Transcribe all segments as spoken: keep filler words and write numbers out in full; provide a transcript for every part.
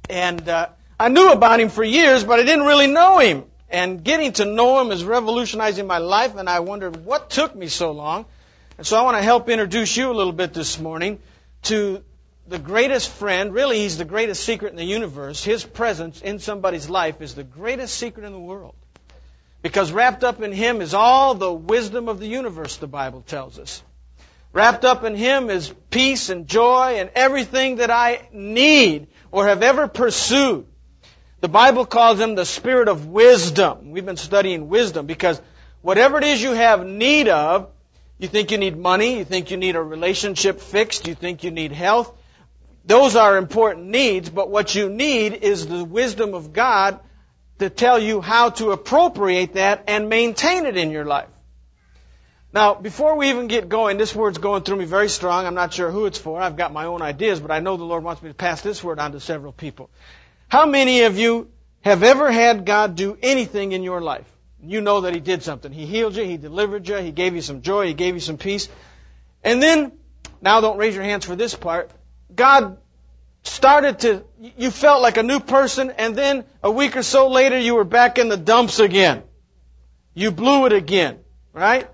And uh, I knew about him for years, but I didn't really know him. And getting to know him is revolutionizing my life, and I wondered what took me so long. And so I want to help introduce you a little bit this morning to the greatest friend. Really, he's the greatest secret in the universe. His presence in somebody's life is the greatest secret in the world. Because wrapped up in him is all the wisdom of the universe, the Bible tells us. Wrapped up in him is peace and joy and everything that I need or have ever pursued. The Bible calls him the Spirit of wisdom. We've been studying wisdom because whatever it is you have need of, you think you need money, you think you need a relationship fixed, you think you need health, those are important needs, but what you need is the wisdom of God to tell you how to appropriate that and maintain it in your life. Now, before we even get going, this word's going through me very strong. I'm not sure who it's for. I've got my own ideas, but I know the Lord wants me to pass this word on to several people. How many of you have ever had God do anything in your life? You know that He did something. He healed you, He delivered you, He gave you some joy, He gave you some peace. And then, now don't raise your hands for this part, God started to, you felt like a new person, and then a week or so later you were back in the dumps again. You blew it again, right?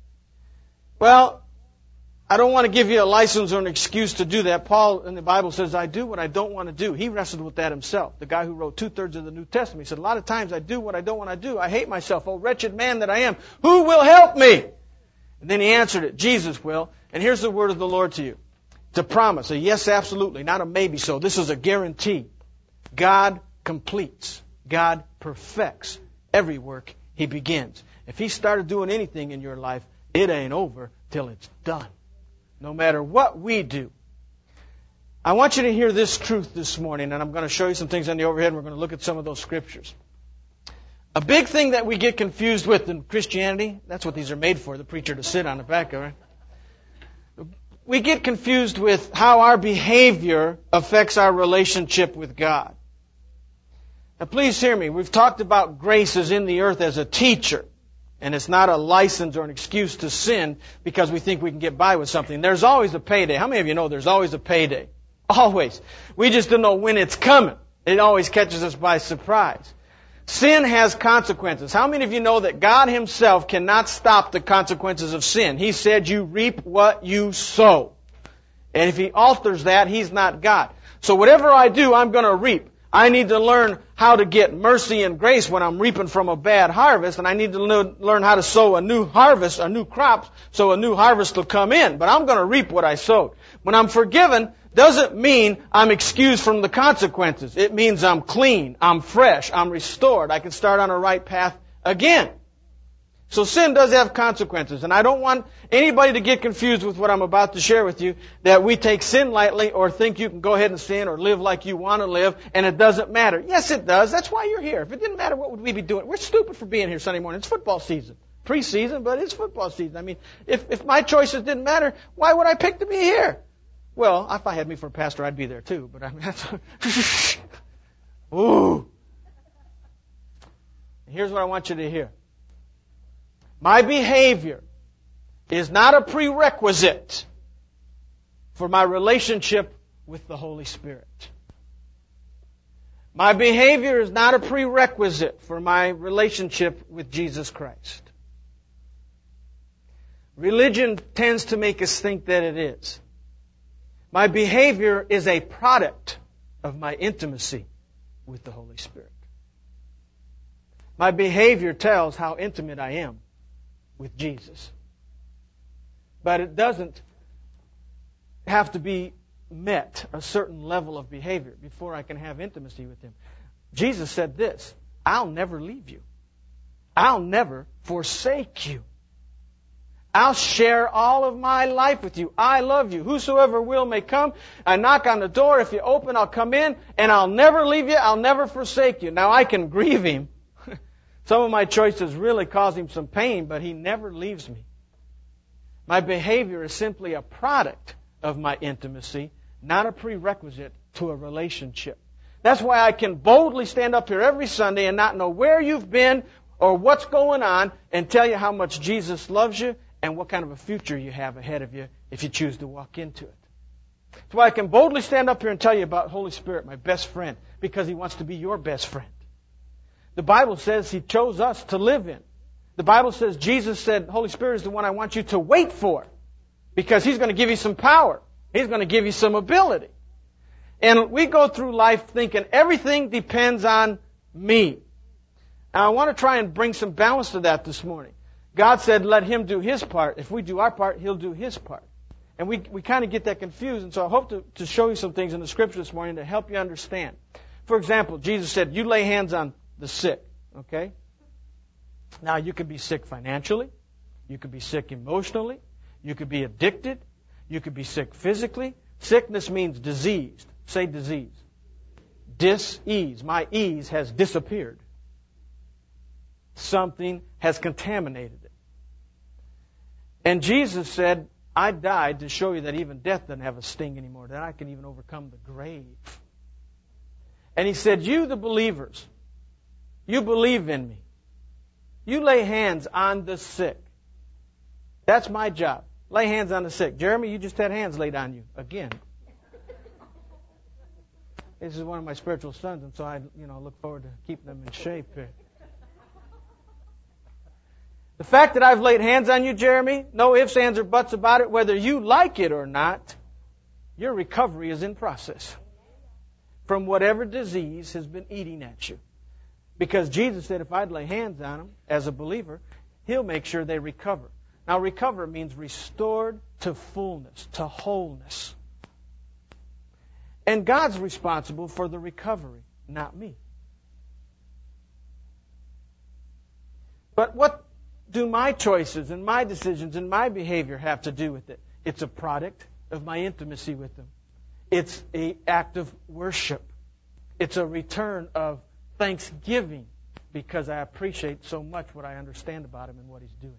Well, I don't want to give you a license or an excuse to do that. Paul in the Bible says, I do what I don't want to do. He wrestled with that himself. The guy who wrote two-thirds of the New Testament. He said, a lot of times I do what I don't want to do. I hate myself. Oh, wretched man that I am. Who will help me? And then he answered it. Jesus will. And here's the word of the Lord to you. It's a promise. A yes, absolutely. Not a maybe so. This is a guarantee. God completes. God perfects every work He begins. If He started doing anything in your life, it ain't over till it's done. No matter what we do. I want you to hear this truth this morning, and I'm going to show you some things on the overhead, and we're going to look at some of those scriptures. A big thing that we get confused with in Christianity, that's what these are made for, the preacher to sit on the back of, right? We get confused with how our behavior affects our relationship with God. Now please hear me. We've talked about grace as in the earth as a teacher. And it's not a license or an excuse to sin because we think we can get by with something. There's always a payday. How many of you know there's always a payday? Always. We just don't know when it's coming. It always catches us by surprise. Sin has consequences. How many of you know that God Himself cannot stop the consequences of sin? He said you reap what you sow. And if He alters that, He's not God. So whatever I do, I'm going to reap. I need to learn how to get mercy and grace when I'm reaping from a bad harvest, and I need to learn how to sow a new harvest, a new crop, so a new harvest will come in. But I'm going to reap what I sowed. When I'm forgiven, doesn't mean I'm excused from the consequences. It means I'm clean, I'm fresh, I'm restored. I can start on a right path again. So sin does have consequences, and I don't want anybody to get confused with what I'm about to share with you, that we take sin lightly or think you can go ahead and sin or live like you want to live, and it doesn't matter. Yes, it does. That's why you're here. If it didn't matter, what would we be doing? We're stupid for being here Sunday morning. It's football season. Preseason, but it's football season. I mean, if, if my choices didn't matter, why would I pick to be here? Well, if I had me for a pastor, I'd be there too, but I mean, that's... Ooh. Here's what I want you to hear. My behavior is not a prerequisite for my relationship with the Holy Spirit. My behavior is not a prerequisite for my relationship with Jesus Christ. Religion tends to make us think that it is. My behavior is a product of my intimacy with the Holy Spirit. My behavior tells how intimate I am with Jesus. But it doesn't have to be met, a certain level of behavior, before I can have intimacy with Him. Jesus said this, I'll never leave you. I'll never forsake you. I'll share all of my life with you. I love you. Whosoever will may come. I knock on the door. If you open, I'll come in, and I'll never leave you. I'll never forsake you. Now, I can grieve Him. Some of my choices really cause Him some pain, but He never leaves me. My behavior is simply a product of my intimacy, not a prerequisite to a relationship. That's why I can boldly stand up here every Sunday and not know where you've been or what's going on and tell you how much Jesus loves you and what kind of a future you have ahead of you if you choose to walk into it. That's why I can boldly stand up here and tell you about Holy Spirit, my best friend, because He wants to be your best friend. The Bible says He chose us to live in. The Bible says Jesus said, Holy Spirit is the one I want you to wait for because He's going to give you some power. He's going to give you some ability. And we go through life thinking everything depends on me. Now, I want to try and bring some balance to that this morning. God said, let Him do His part. If we do our part, He'll do His part. And we, we kind of get that confused. And so I hope to, to show you some things in the Scripture this morning to help you understand. For example, Jesus said, you lay hands on the sick. Okay? Now, you could be sick financially. You could be sick emotionally. You could be addicted. You could be sick physically. Sickness means diseased. Say disease. Dis-ease. My ease has disappeared. Something has contaminated it. And Jesus said, I died to show you that even death doesn't have a sting anymore, that I can even overcome the grave. And He said, you the believers, you believe in me. You lay hands on the sick. That's my job. Lay hands on the sick. Jeremy, you just had hands laid on you again. This is one of my spiritual sons, and so I, you know, look forward to keeping them in shape here. The fact that I've laid hands on you, Jeremy, no ifs, ands, or buts about it, whether you like it or not, your recovery is in process from whatever disease has been eating at you. Because Jesus said if I'd lay hands on them as a believer, He'll make sure they recover. Now, recover means restored to fullness, to wholeness. And God's responsible for the recovery, not me. But what do my choices and my decisions and my behavior have to do with it? It's a product of my intimacy with Him. It's an act of worship. It's a return of thanksgiving because I appreciate so much what I understand about Him and what He's doing.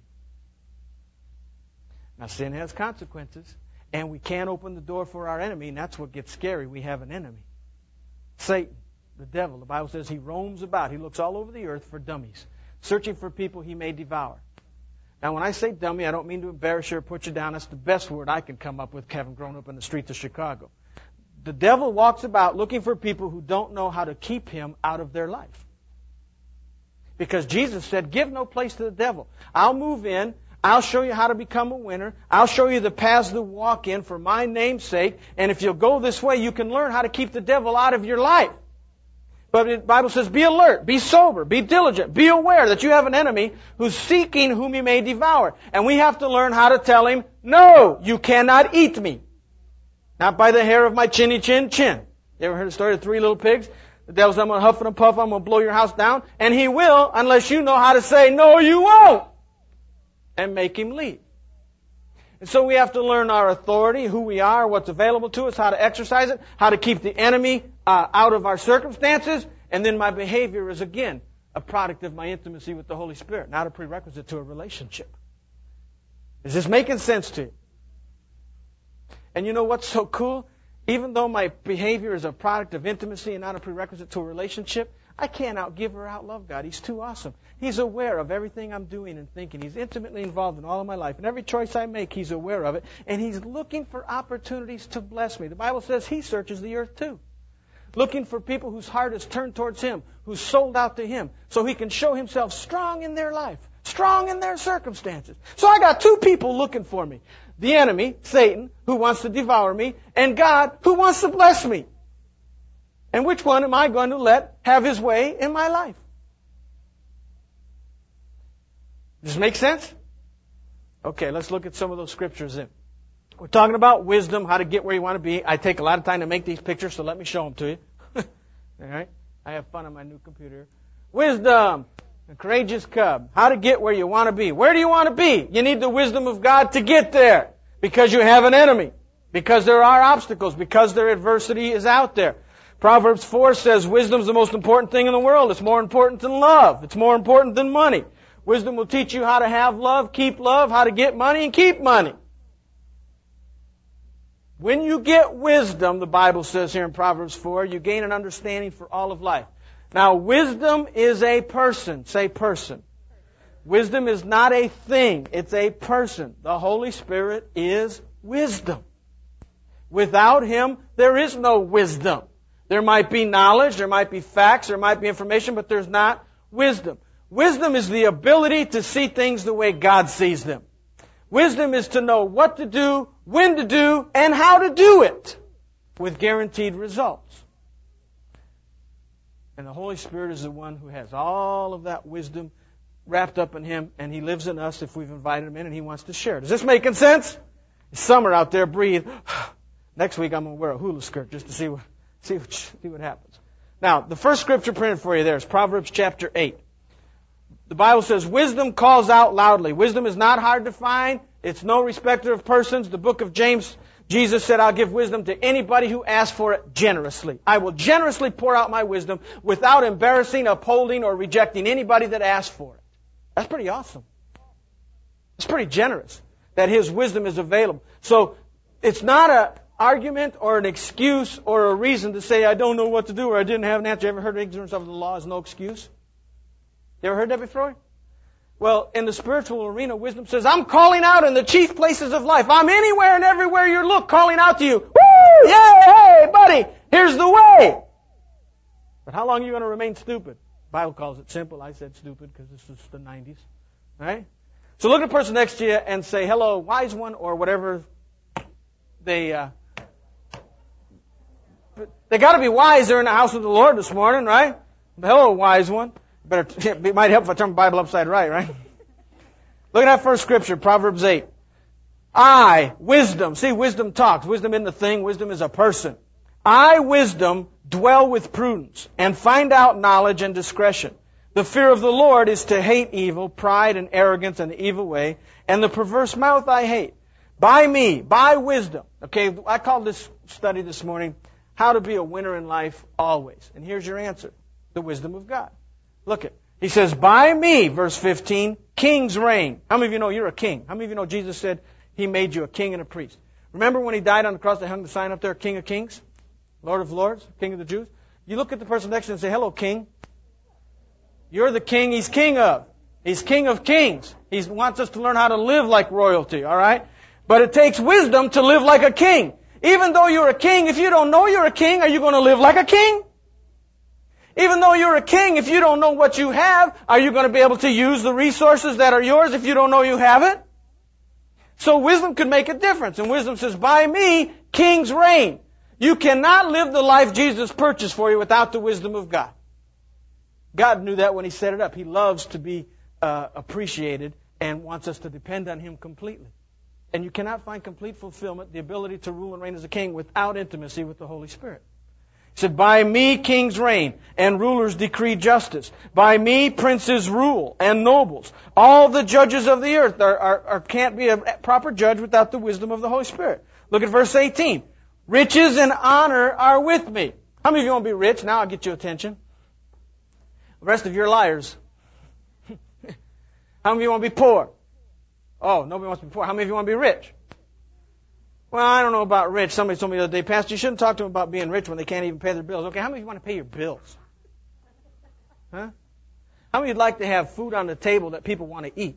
Now, sin has consequences, and we can't open the door for our enemy, and that's what gets scary. We have an enemy. Satan, the devil. The Bible says he roams about. He looks all over the earth for dummies, searching for people he may devour. Now, when I say dummy, I don't mean to embarrass you or put you down. That's the best word I can come up with, having grown up in the streets of Chicago. The devil walks about looking for people who don't know how to keep him out of their life. Because Jesus said, give no place to the devil. I'll move in. I'll show you how to become a winner. I'll show you the paths to walk in for my name's sake. And if you'll go this way, you can learn how to keep the devil out of your life. But the Bible says, be alert, be sober, be diligent, be aware that you have an enemy who's seeking whom he may devour. And we have to learn how to tell him, no, you cannot eat me. Not by the hair of my chinny chin chin. You ever heard the story of three little pigs? The devil's, I'm going to huff and puff, I'm going to blow your house down. And he will, unless you know how to say, no, you won't. And make him leave. And so we have to learn our authority, who we are, what's available to us, how to exercise it, how to keep the enemy uh, out of our circumstances. And then my behavior is, again, a product of my intimacy with the Holy Spirit, not a prerequisite to a relationship. Is this making sense to you? And you know what's so cool? Even though my behavior is a product of intimacy and not a prerequisite to a relationship, I can't outgive or outlove God. He's too awesome. He's aware of everything I'm doing and thinking. He's intimately involved in all of my life. And every choice I make, He's aware of it. And He's looking for opportunities to bless me. The Bible says He searches the earth too. Looking for people whose heart is turned towards Him, who's sold out to Him, so He can show Himself strong in their life, strong in their circumstances. So I got two people looking for me. The enemy, Satan, who wants to devour me, and God, who wants to bless me. And which one am I going to let have his way in my life? Does this make sense? Okay, let's look at some of those scriptures then. We're talking about wisdom, how to get where you want to be. I take a lot of time to make these pictures, so let me show them to you. All right? I have fun on my new computer. Wisdom, a courageous cub. How to get where you want to be. Where do you want to be? You need the wisdom of God to get there because you have an enemy, because there are obstacles, because their adversity is out there. Proverbs four says wisdom is the most important thing in the world. It's more important than love. It's more important than money. Wisdom will teach you how to have love, keep love, how to get money, and keep money. When you get wisdom, the Bible says here in Proverbs four, you gain an understanding for all of life. Now, wisdom is a person. Say person. Wisdom is not a thing. It's a person. The Holy Spirit is wisdom. Without Him, there is no wisdom. There might be knowledge, there might be facts, there might be information, but there's not wisdom. Wisdom is the ability to see things the way God sees them. Wisdom is to know what to do, when to do, and how to do it with guaranteed results. And the Holy Spirit is the one who has all of that wisdom wrapped up in Him, and He lives in us if we've invited Him in, and He wants to share. Does this make sense? It's summer out there, breathe. Next week I'm going to wear a hula skirt just to see what, see what, see what happens. Now, the first scripture printed for you there is Proverbs chapter eight. The Bible says, wisdom calls out loudly. Wisdom is not hard to find. It's no respecter of persons. The book of James, Jesus said, I'll give wisdom to anybody who asks for it generously. I will generously pour out my wisdom without embarrassing, upholding, or rejecting anybody that asks for it. That's pretty awesome. It's pretty generous that His wisdom is available. So it's not an argument or an excuse or a reason to say I don't know what to do or I didn't have an answer. You ever heard ignorance of the law is no excuse? You ever heard that before? Well, in the spiritual arena, wisdom says, I'm calling out in the chief places of life. I'm anywhere and everywhere you look calling out to you. Woo! Yeah, hey, buddy, here's the way. But how long are you going to remain stupid? The Bible calls it simple. I said stupid because this is the nineties. Right? So look at the person next to you and say, hello, wise one, or whatever they... Uh, they got to be wise. They're in the house of the Lord this morning, right? Hello, wise one. Better, it might help if I turn the Bible upside right, right? Look at that first scripture, Proverbs eight. I, wisdom. See, wisdom talks. Wisdom isn't a thing. Wisdom is a person. I, wisdom, dwell with prudence and find out knowledge and discretion. The fear of the Lord is to hate evil, pride and arrogance and the evil way, and the perverse mouth I hate. By me, by wisdom. Okay, I called this study this morning, How to Be a Winner in Life Always. And here's your answer. The wisdom of God. Look it. He says, by me, verse fifteen, kings reign. How many of you know you're a king? How many of you know Jesus said He made you a king and a priest? Remember when He died on the cross, they hung the sign up there, King of Kings, Lord of Lords, King of the Jews? You look at the person next to you and say, hello, king. You're the king He's king of. He's king of kings. He wants us to learn how to live like royalty, all right? But it takes wisdom to live like a king. Even though you're a king, if you don't know you're a king, are you going to live like a king? Even though you're a king, if you don't know what you have, are you going to be able to use the resources that are yours if you don't know you have it? So wisdom could make a difference. And wisdom says, by me, kings reign. You cannot live the life Jesus purchased for you without the wisdom of God. God knew that when He set it up. He loves to be uh, appreciated and wants us to depend on Him completely. And you cannot find complete fulfillment, the ability to rule and reign as a king, without intimacy with the Holy Spirit. He said, by me kings reign, and rulers decree justice. By me princes rule, and nobles. All the judges of the earth are, are, are, can't be a proper judge without the wisdom of the Holy Spirit. Look at verse eighteen. Riches and honor are with me. How many of you want to be rich? Now I'll get your attention. The rest of you are liars. How many of you want to be poor? Oh, nobody wants to be poor. How many of you want to be rich? Well, I don't know about rich. Somebody told me the other day, Pastor, you shouldn't talk to them about being rich when they can't even pay their bills. Okay, how many of you want to pay your bills? Huh? How many of you would like to have food on the table that people want to eat?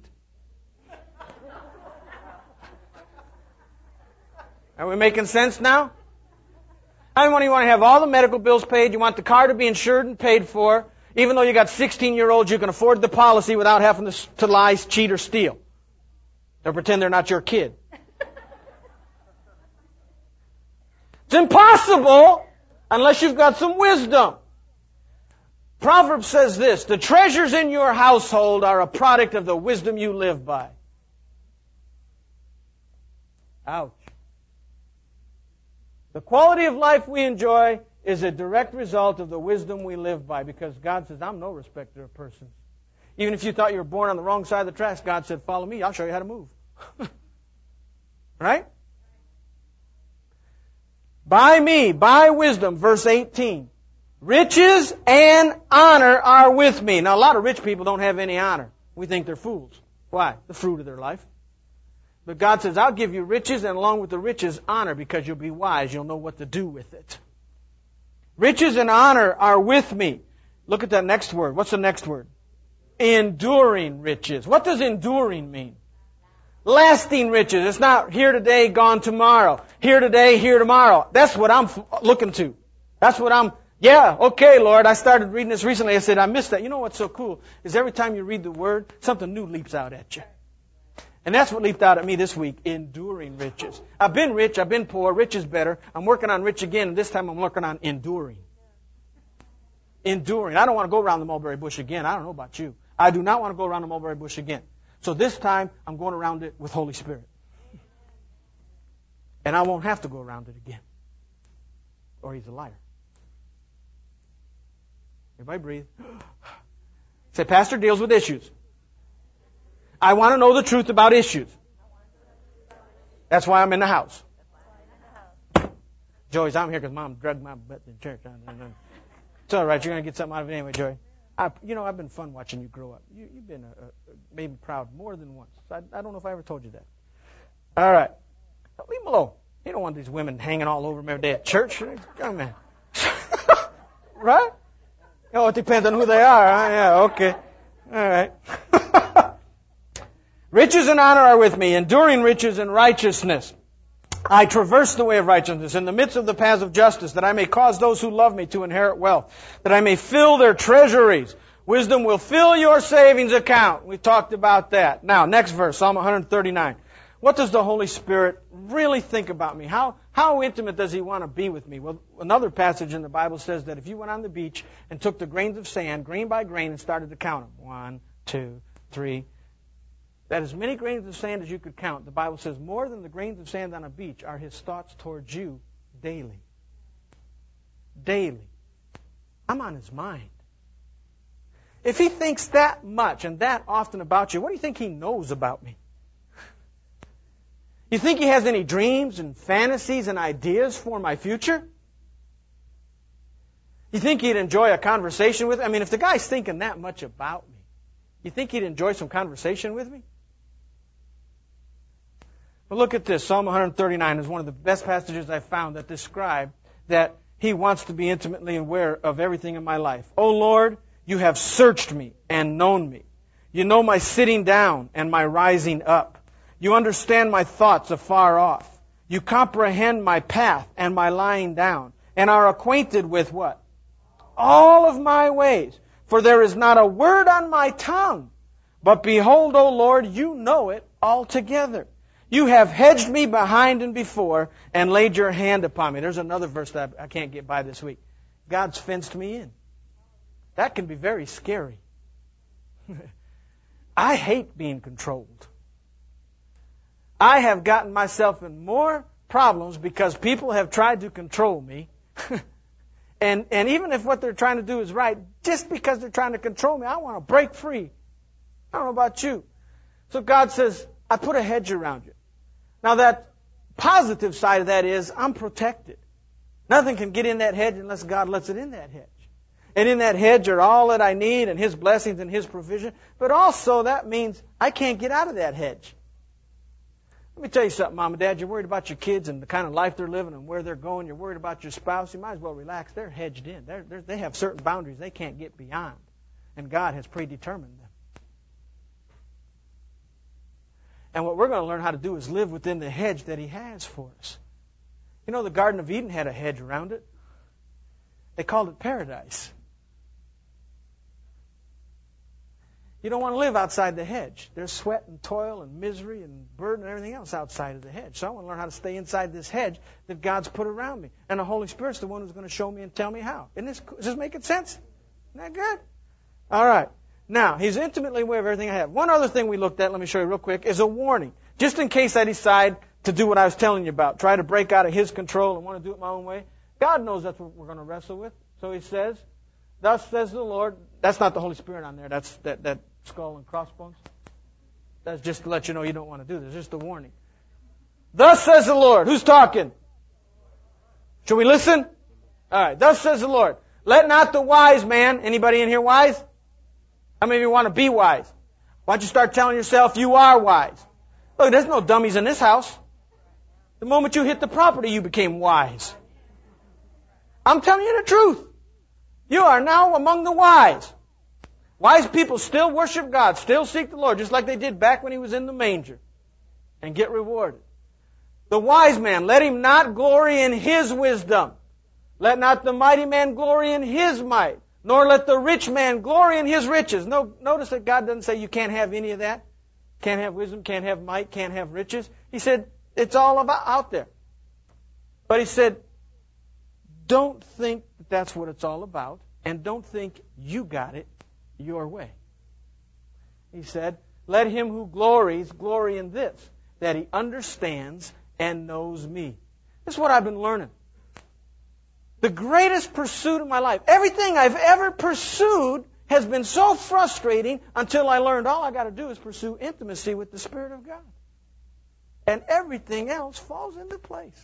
Are we making sense now? How many of you want to have all the medical bills paid? You want the car to be insured and paid for? Even though you got sixteen-year-olds, you can afford the policy without having to, to lie, cheat, or steal. Or pretend they're not your kid. It's impossible unless you've got some wisdom. Proverbs says this, the treasures in your household are a product of the wisdom you live by. Ouch. The quality of life we enjoy is a direct result of the wisdom we live by, because God says, I'm no respecter of persons. Even if you thought you were born on the wrong side of the tracks, God said, follow me, I'll show you how to move. Right? By me, by wisdom, verse eighteen. Riches and honor are with me. Now, a lot of rich people don't have any honor. We think they're fools. Why? The fruit of their life. But God says, I'll give you riches, and along with the riches, honor, because you'll be wise. You'll know what to do with it. Riches and honor are with me. Look at that next word. What's the next word? Enduring riches. What does enduring mean? Lasting riches. It's not here today, gone tomorrow. Here today, here tomorrow. That's what I'm looking to. That's what I'm Yeah, okay, Lord. I started reading this recently. I said, I missed that. You know what's so cool is every time you read the Word, something new leaps out at you. And that's what leaped out at me this week, enduring riches. I've been rich, I've been poor, rich is better. I'm working on rich again, and this time I'm working on enduring. Enduring. I don't want to go around the mulberry bush again. I don't know about you. I do not want to go around the mulberry bush again. So this time, I'm going around it with Holy Spirit. And I won't have to go around it again. Or he's a liar. Everybody breathe. Say, Pastor deals with issues. I want to know the truth about issues. That's why I'm in the house. Joey's, I'm here because Mom drugged my butt in church. It's all right. You're going to get something out of it anyway, Joey. I, you know, I've been fun watching you grow up. You, you've been a, a, made me proud more than once. I, I don't know if I ever told you that. All right. Leave him alone. You don't want these women hanging all over him every day at church. Come on. Right? Oh, it depends on who they are. Huh? Yeah, okay. All right. Riches and honor are with me, enduring riches and righteousness. I traverse the way of righteousness in the midst of the paths of justice, that I may cause those who love me to inherit wealth, that I may fill their treasuries. Wisdom will fill your savings account. We talked about that. Now, next verse, Psalm one thirty-nine. What does the Holy Spirit really think about me? How, how intimate does He want to be with me? Well, another passage in the Bible says that if you went on the beach and took the grains of sand, grain by grain, and started to count them, one, two, three, that as many grains of sand as you could count, the Bible says more than the grains of sand on a beach are His thoughts towards you daily. Daily. I'm on His mind. If He thinks that much and that often about you, what do you think He knows about me? You think He has any dreams and fantasies and ideas for my future? You think He'd enjoy a conversation with me? I mean, if the guy's thinking that much about me, you think He'd enjoy some conversation with me? Well, look at this. Psalm one thirty-nine is one of the best passages I've found that describe that He wants to be intimately aware of everything in my life. O Lord, You have searched me and known me. You know my sitting down and my rising up. You understand my thoughts afar off. You comprehend my path and my lying down, and are acquainted with what? All of my ways. For there is not a word on my tongue. But behold, O Lord, You know it altogether. You have hedged me behind and before, and laid Your hand upon me. There's another verse that I can't get by this week. God's fenced me in. That can be very scary. I hate being controlled. I have gotten myself in more problems because people have tried to control me. and and even if what they're trying to do is right, just because they're trying to control me, I want to break free. I don't know about you. So God says, I put a hedge around you. Now that positive side of that is I'm protected. Nothing can get in that hedge unless God lets it in that hedge. And in that hedge are all that I need and His blessings and His provision. But also that means I can't get out of that hedge. Let me tell you something, Mom and Dad. You're worried about your kids and the kind of life they're living and where they're going. You're worried about your spouse. You might as well relax. They're hedged in. They're, they're, they have certain boundaries they can't get beyond. And God has predetermined them. And what we're going to learn how to do is live within the hedge that He has for us. You know, the Garden of Eden had a hedge around it. They called it paradise. You don't want to live outside the hedge. There's sweat and toil and misery and burden and everything else outside of the hedge. So I want to learn how to stay inside this hedge that God's put around me. And the Holy Spirit's the one who's going to show me and tell me how. Isn't this, is this making sense? Isn't that good? All right. Now, He's intimately aware of everything I have. One other thing we looked at, let me show you real quick, is a warning. Just in case I decide to do what I was telling you about, try to break out of His control and want to do it my own way. God knows that's what we're going to wrestle with. So He says, thus says the Lord. That's not the Holy Spirit on there. That's that, that skull and crossbones. That's just to let you know you don't want to do this. Just a warning. Thus says the Lord. Who's talking? Should we listen? All right. Thus says the Lord. Let not the wise man, anybody in here wise? How many of you want to be wise? Why don't you start telling yourself you are wise? Look, there's no dummies in this house. The moment you hit the property, you became wise. I'm telling you the truth. You are now among the wise. Wise people still worship God, still seek the Lord, just like they did back when He was in the manger, and get rewarded. The wise man, let him not glory in his wisdom, Let not the mighty man glory in his might, nor let the rich man glory in his riches. No, notice that God doesn't say you can't have any of that. Can't have wisdom, can't have might, can't have riches. He said it's all about out there. But He said, don't think that that's what it's all about, and don't think you got it your way. He said, let him who glories glory in this, that he understands and knows me. This is what I've been learning. The greatest pursuit of my life, everything I've ever pursued has been so frustrating until I learned all I got to do is pursue intimacy with the Spirit of God. And everything else falls into place.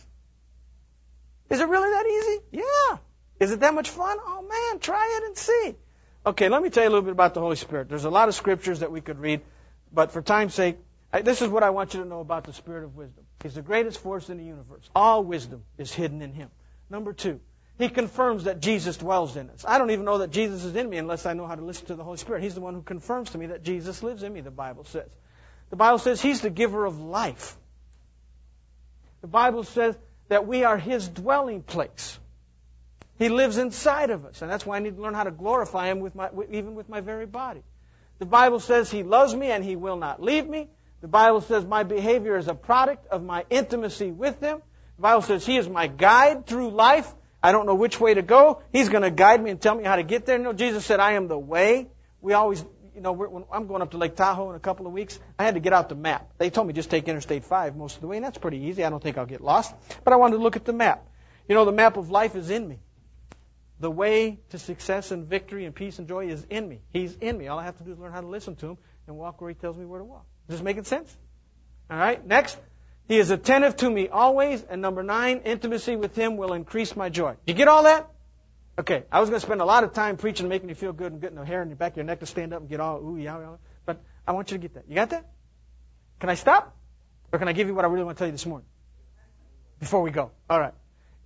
Is it really that easy? Yeah. Is it that much fun? Oh man, try it and see. Okay, let me tell you a little bit about the Holy Spirit. There's a lot of scriptures that we could read, but for time's sake, I, this is what I want you to know about the Spirit of wisdom. He's the greatest force in the universe. All wisdom is hidden in Him. Number two, He confirms that Jesus dwells in us. I don't even know that Jesus is in me unless I know how to listen to the Holy Spirit. He's the one who confirms to me that Jesus lives in me, the Bible says. The Bible says He's the giver of life. The Bible says that we are His dwelling place. He lives inside of us, and that's why I need to learn how to glorify Him with my, even with my very body. The Bible says He loves me and He will not leave me. The Bible says my behavior is a product of my intimacy with Him. The Bible says He is my guide through life. I don't know which way to go. He's going to guide me and tell me how to get there. You know, Jesus said, I am the way. We always, you know, we're, when I'm going up to Lake Tahoe in a couple of weeks, I had to get out the map. They told me just take Interstate five most of the way, and that's pretty easy. I don't think I'll get lost. But I wanted to look at the map. You know, the map of life is in me. The way to success and victory and peace and joy is in me. He's in me. All I have to do is learn how to listen to Him and walk where He tells me where to walk. Is this making sense? All right. Next, He is attentive to me always. And number nine, intimacy with Him will increase my joy. You get all that? Okay. I was going to spend a lot of time preaching, making you feel good and getting the hair in your back of your neck to stand up and get all ooh, yeah, yeah. But I want you to get that. You got that? Can I stop? Or can I give you what I really want to tell you this morning? Before we go. All right.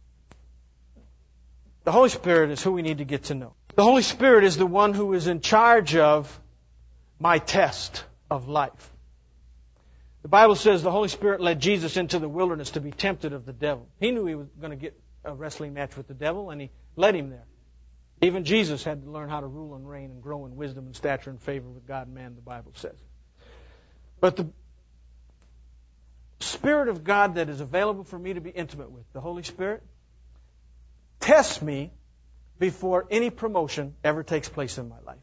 The Holy Spirit is who we need to get to know. The Holy Spirit is the one who is in charge of my test of life. The Bible says the Holy Spirit led Jesus into the wilderness to be tempted of the devil. He knew he was going to get a wrestling match with the devil, and He led him there. Even Jesus had to learn how to rule and reign and grow in wisdom and stature and favor with God and man, the Bible says. But the Spirit of God that is available for me to be intimate with, the Holy Spirit, tests me before any promotion ever takes place in my life.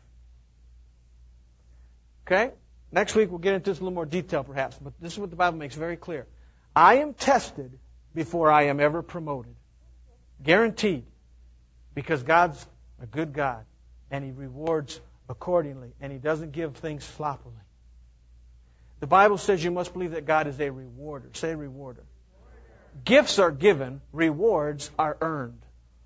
Okay? Next week we'll get into this in a little more detail perhaps, but this is what the Bible makes very clear. I am tested before I am ever promoted. Guaranteed. Because God's a good God, and He rewards accordingly, and He doesn't give things sloppily. The Bible says you must believe that God is a rewarder. Say rewarder. Gifts are given, rewards are earned.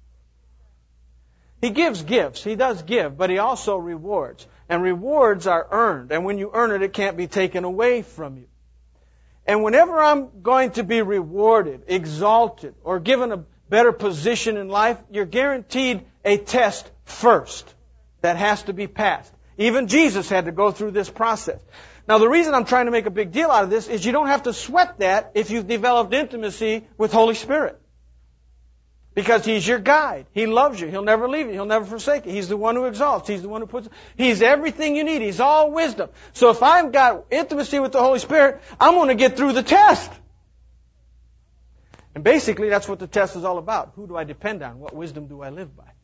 He gives gifts. He does give, but He also rewards. And rewards are earned. And when you earn it, it can't be taken away from you. And whenever I'm going to be rewarded, exalted, or given a better position in life, you're guaranteed a test first that has to be passed. Even Jesus had to go through this process. Now, the reason I'm trying to make a big deal out of this is you don't have to sweat that if you've developed intimacy with Holy Spirit. Because He's your guide. He loves you. He'll never leave you. He'll never forsake you. He's the one who exalts. He's the one who puts... He's everything you need. He's all wisdom. So if I've got intimacy with the Holy Spirit, I'm going to get through the test. And basically, that's what the test is all about. Who do I depend on? What wisdom do I live by?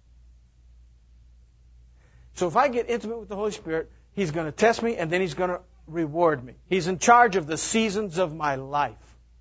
So if I get intimate with the Holy Spirit, He's going to test me, and then He's going to reward me. He's in charge of the seasons of my life.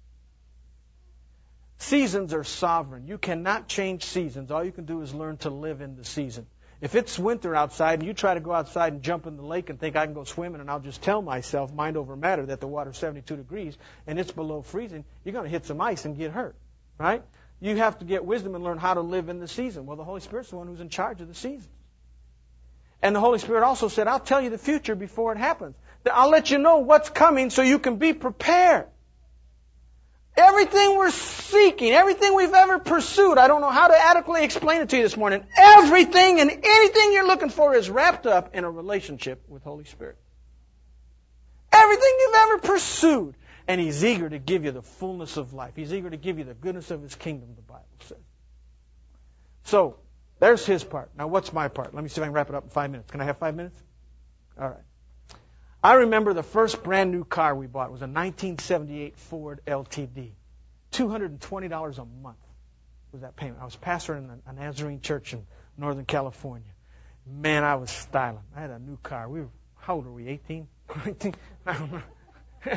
Seasons are sovereign. You cannot change seasons. All you can do is learn to live in the season. If it's winter outside and you try to go outside and jump in the lake and think I can go swimming and I'll just tell myself, mind over matter, that the water's seventy-two degrees and it's below freezing, you're going to hit some ice and get hurt. Right? You have to get wisdom and learn how to live in the season. Well, the Holy Spirit's the one who's in charge of the seasons. And the Holy Spirit also said, I'll tell you the future before it happens. I'll let you know what's coming so you can be prepared. Everything we're seeking, everything we've ever pursued, I don't know how to adequately explain it to you this morning. Everything and anything you're looking for is wrapped up in a relationship with Holy Spirit. Everything you've ever pursued. And He's eager to give you the fullness of life. He's eager to give you the goodness of His kingdom, the Bible says. So, there's his part. Now, what's my part? Let me see if I can wrap it up in five minutes. Can I have five minutes? All right. I remember the first brand new car we bought was a nineteen seventy-eight Ford L T D. two hundred twenty dollars a month was that payment. I was pastor in a Nazarene church in Northern California. Man, I was styling. I had a new car. We were, how old were we, eighteen? nineteen? I don't know.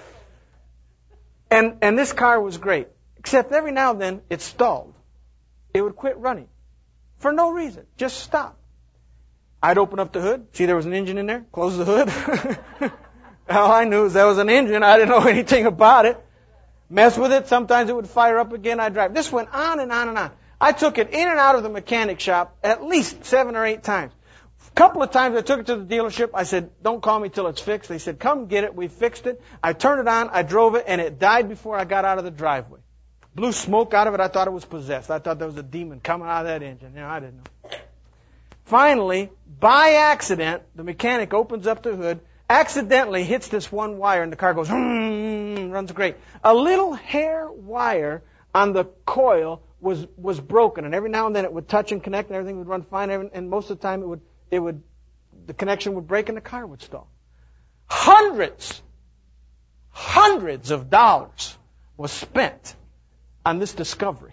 and, and this car was great. Except every now and then it stalled. It would quit running. For no reason. Just stop. I'd open up the hood, see there was an engine in there, close the hood. All I knew was there was an engine. I didn't know anything about it. Mess with it. Sometimes it would fire up again. I'd drive. This went on and on and on. I took it in and out of the mechanic shop at least seven or eight times. A couple of times I took it to the dealership. I said, don't call me till it's fixed. They said, come get it. We fixed it. I turned it on. I drove it, and it died before I got out of the driveway. Blew smoke out of it. I thought it was possessed. I thought there was a demon coming out of that engine. You know, I didn't know. Finally, by accident, the mechanic opens up the hood, accidentally hits this one wire, and the car goes, mm, runs great. A little hair wire on the coil was was broken, and every now and then it would touch and connect, and everything would run fine, and most of the time it would it would the connection would break, and the car would stall. Hundreds, hundreds of dollars was spent on this discovery.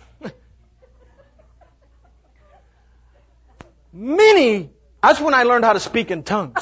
Many, that's when I learned how to speak in tongues.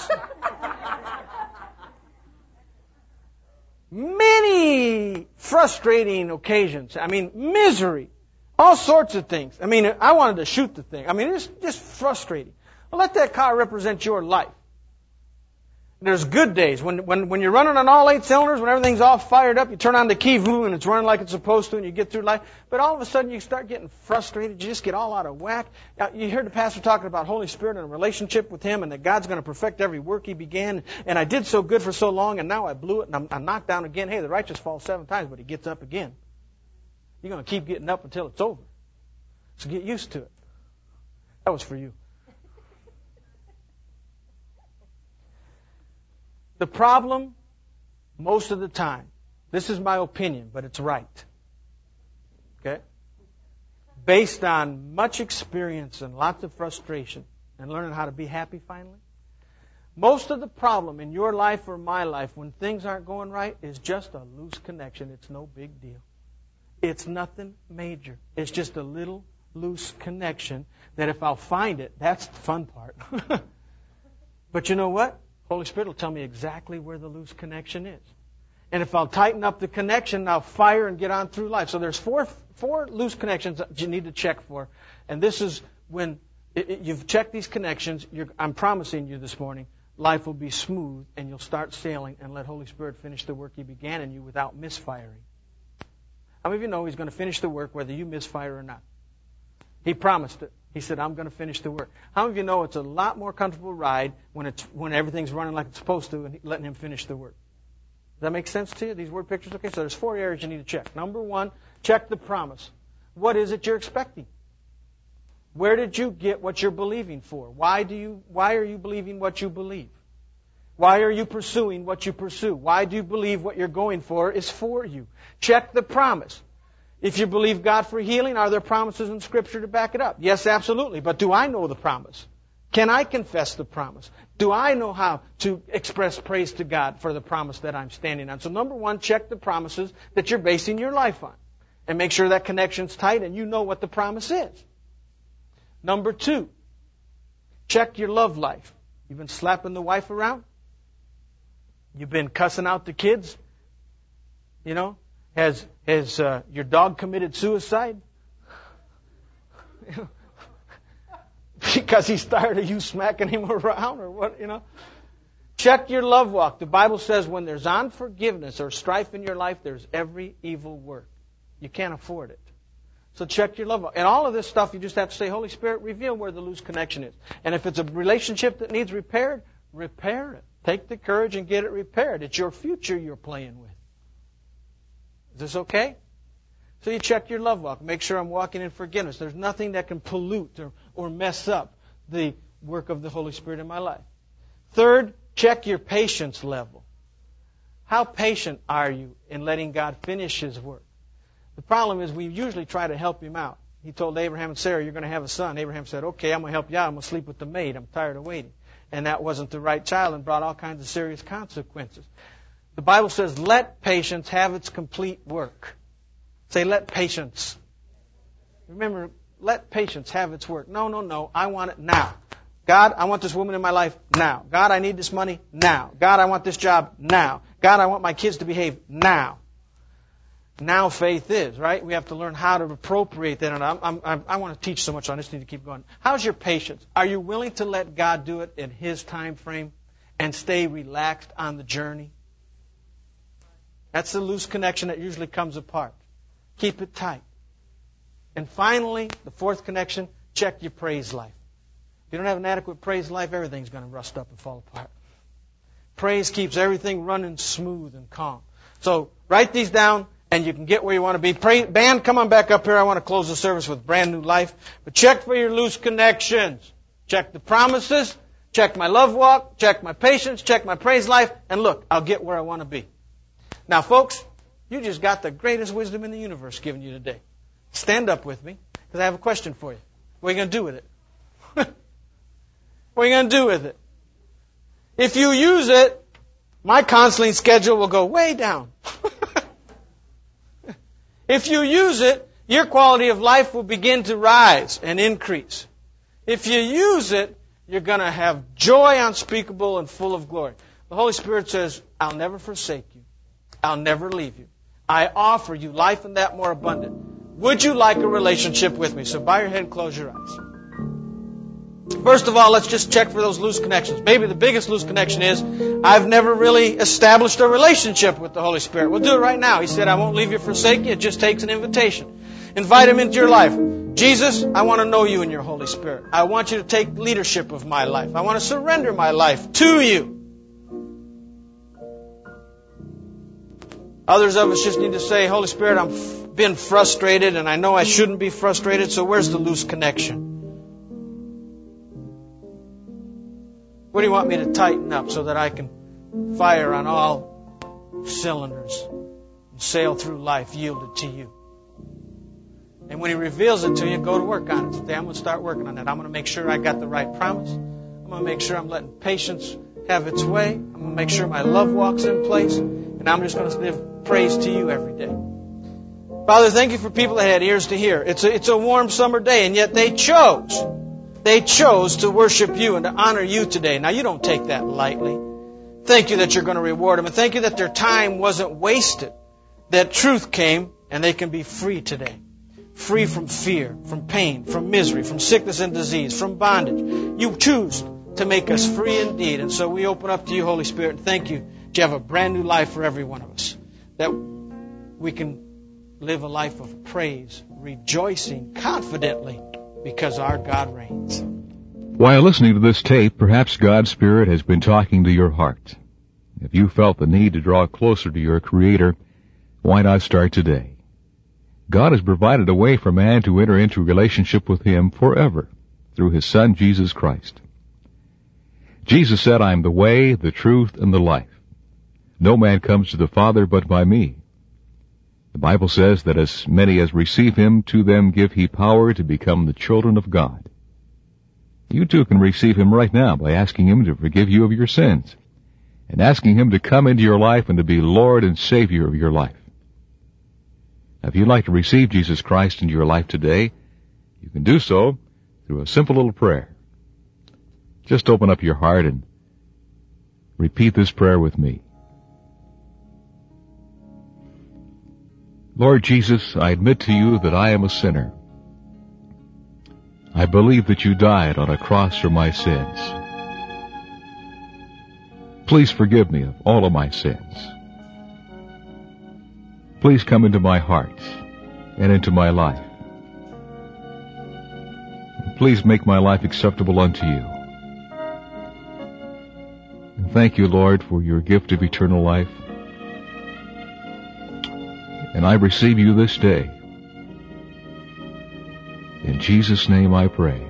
Many frustrating occasions. I mean, misery. All sorts of things. I mean, I wanted to shoot the thing. I mean, it's just frustrating. Well, let that car represent your life. There's good days when, when, when you're running on all eight cylinders, when everything's all fired up, you turn on the key, and it's running like it's supposed to, and you get through life. But all of a sudden, you start getting frustrated. You just get all out of whack. Now, you heard the pastor talking about Holy Spirit and a relationship with Him, and that God's going to perfect every work He began. And I did so good for so long, and now I blew it, and I'm, I'm knocked down again. Hey, the righteous falls seven times, but he gets up again. You're going to keep getting up until it's over. So get used to it. That was for you. The problem, most of the time, this is my opinion, but it's right. Okay? Based on much experience and lots of frustration and learning how to be happy finally, most of the problem in your life or my life when things aren't going right is just a loose connection. It's no big deal. It's nothing major. It's just a little loose connection that if I'll find it, that's the fun part. But you know what? Holy Spirit will tell me exactly where the loose connection is. And if I'll tighten up the connection, I'll fire and get on through life. So there's four four loose connections that you need to check for. And this is when it, it, you've checked these connections, you're, I'm promising you this morning, life will be smooth and you'll start sailing and let Holy Spirit finish the work He began in you without misfiring. How many of you know He's going to finish the work whether you misfire or not? He promised it. He said, I'm going to finish the work. How many of you know it's a lot more comfortable ride when it's when everything's running like it's supposed to and letting Him finish the work? Does that make sense to you, these word pictures? Okay, so there's four areas you need to check. Number one, check the promise. What is it you're expecting? Where did you get what you're believing for? Why do you? Why are you believing what you believe? Why are you pursuing what you pursue? Why do you believe what you're going for is for you? Check the promise. If you believe God for healing, are there promises in Scripture to back it up? Yes, absolutely. But do I know the promise? Can I confess the promise? Do I know how to express praise to God for the promise that I'm standing on? So number one, check the promises that you're basing your life on. And make sure that connection's tight and you know what the promise is. Number two, check your love life. You've been slapping the wife around? You've been cussing out the kids? You know? Has has uh, your dog committed suicide? Because he's tired of you smacking him around or what, you know? Check your love walk. The Bible says when there's unforgiveness or strife in your life, there's every evil work. You can't afford it. So check your love walk. And all of this stuff, you just have to say, Holy Spirit, reveal where the loose connection is. And if it's a relationship that needs repaired, repair it. Take the courage and get it repaired. It's your future you're playing with. Is this okay? So you check your love walk. Make sure I'm walking in forgiveness. There's nothing that can pollute or, or mess up the work of the Holy Spirit in my life. Third, check your patience level. How patient are you in letting God finish His work? The problem is we usually try to help Him out. He told Abraham and Sarah, you're going to have a son. Abraham said, okay, I'm going to help you out. I'm going to sleep with the maid. I'm tired of waiting. And that wasn't the right child and brought all kinds of serious consequences. The Bible says, let patience have its complete work. Say, let patience. Remember, let patience have its work. No, no, no. I want it now. God, I want this woman in my life now. God, I need this money now. God, I want this job now. God, I want my kids to behave now. Now faith is, right? We have to learn how to appropriate that. And I'm, I'm, I'm, I want to teach so much, so I just need to keep going. How's your patience? Are you willing to let God do it in His time frame and stay relaxed on the journey? That's the loose connection that usually comes apart. Keep it tight. And finally, the fourth connection, check your praise life. If you don't have an adequate praise life, everything's going to rust up and fall apart. Praise keeps everything running smooth and calm. So write these down, and you can get where you want to be. Pray, band, come on back up here. I want to close the service with brand new life. But check for your loose connections. Check the promises. Check my love walk. Check my patience. Check my praise life. And look, I'll get where I want to be. Now, folks, you just got the greatest wisdom in the universe given you today. Stand up with me, because I have a question for you. What are you going to do with it? What are you going to do with it? If you use it, my counseling schedule will go way down. If you use it, your quality of life will begin to rise and increase. If you use it, you're going to have joy unspeakable and full of glory. The Holy Spirit says, I'll never forsake you. I'll never leave you. I offer you life and that more abundant. Would you like a relationship with me? So bow your head and close your eyes. First of all, let's just check for those loose connections. Maybe the biggest loose connection is, I've never really established a relationship with the Holy Spirit. We'll do it right now. He said, I won't leave you, forsake you. It just takes an invitation. Invite Him into your life. Jesus, I want to know you in your Holy Spirit. I want you to take leadership of my life. I want to surrender my life to you. Others of us just need to say, Holy Spirit, I've been frustrated and I know I shouldn't be frustrated, so where's the loose connection? What do you want me to tighten up so that I can fire on all cylinders and sail through life yielded to you? And when He reveals it to you, go to work on it. Today I'm going to start working on that. I'm going to make sure I got the right promise. I'm going to make sure I'm letting patience have its way. I'm going to make sure my love walks in place. And I'm just going to live praise to you every day. Father, thank you for people that had ears to hear. It's a, it's a warm summer day, and yet they chose. They chose to worship you and to honor you today. Now, you don't take that lightly. Thank you that you're going to reward them. And thank you that their time wasn't wasted. That truth came, and they can be free today. Free from fear, from pain, from misery, from sickness and disease, from bondage. You choose to make us free indeed. And so we open up to you, Holy Spirit, and thank you that you have a brand new life for every one of us. That we can live a life of praise, rejoicing confidently because our God reigns. While listening to this tape, perhaps God's Spirit has been talking to your heart. If you felt the need to draw closer to your Creator, why not start today? God has provided a way for man to enter into a relationship with Him forever through His Son, Jesus Christ. Jesus said, I am the way, the truth, and the life. No man comes to the Father but by me. The Bible says that as many as receive Him, to them give He power to become the children of God. You too can receive Him right now by asking Him to forgive you of your sins and asking Him to come into your life and to be Lord and Savior of your life. Now, if you'd like to receive Jesus Christ into your life today, you can do so through a simple little prayer. Just open up your heart and repeat this prayer with me. Lord Jesus, I admit to you that I am a sinner. I believe that you died on a cross for my sins. Please forgive me of all of my sins. Please come into my heart and into my life. And please make my life acceptable unto you. And thank you, Lord, for your gift of eternal life. And I receive you this day. In Jesus' name I pray.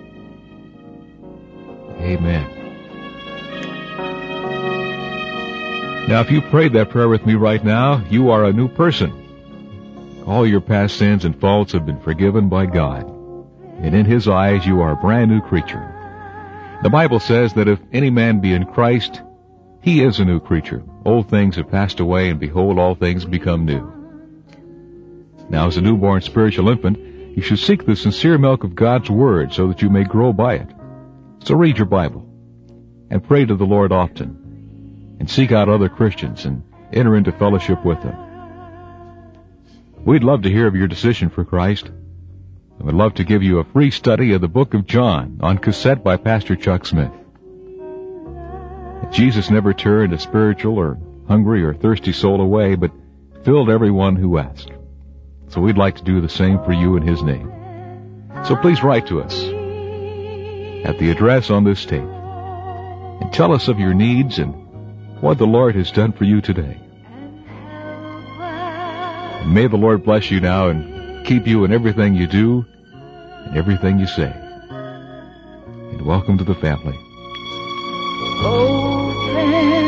Amen. Now, if you prayed that prayer with me right now, you are a new person. All your past sins and faults have been forgiven by God. And in His eyes you are a brand new creature. The Bible says that if any man be in Christ, he is a new creature. Old things have passed away, and behold, all things become new. Now, as a newborn spiritual infant, you should seek the sincere milk of God's Word so that you may grow by it. So read your Bible, and pray to the Lord often, and seek out other Christians, and enter into fellowship with them. We'd love to hear of your decision for Christ, and would love to give you a free study of the book of John on cassette by Pastor Chuck Smith. Jesus never turned a spiritual or hungry or thirsty soul away, but filled everyone who asked. So we'd like to do the same for you in His name. So please write to us at the address on this tape and tell us of your needs and what the Lord has done for you today. And may the Lord bless you now and keep you in everything you do and everything you say. And welcome to the family. Open